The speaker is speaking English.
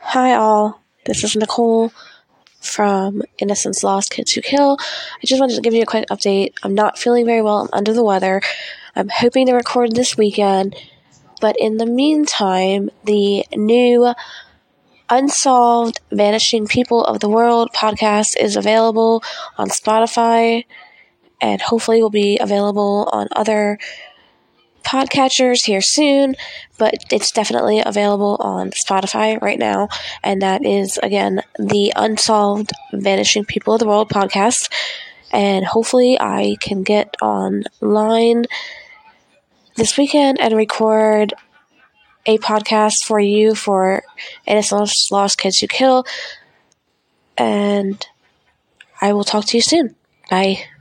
Hi all, this is Nicole from Innocence Lost Kids Who Kill. I just wanted to give you a quick update. I'm not feeling very well, I'm under the weather. I'm hoping to record this weekend, but in the meantime, the new Unsolved Vanishing People of the World podcast is available on Spotify and hopefully will be available on other podcatchers here soon, but it's definitely available on Spotify right now, and that is, again, the Unsolved Vanishing People of the World podcast, and hopefully I can get online this weekend and record a podcast for you for Innocence Lost Kids Who Kill, and I will talk to you soon. Bye.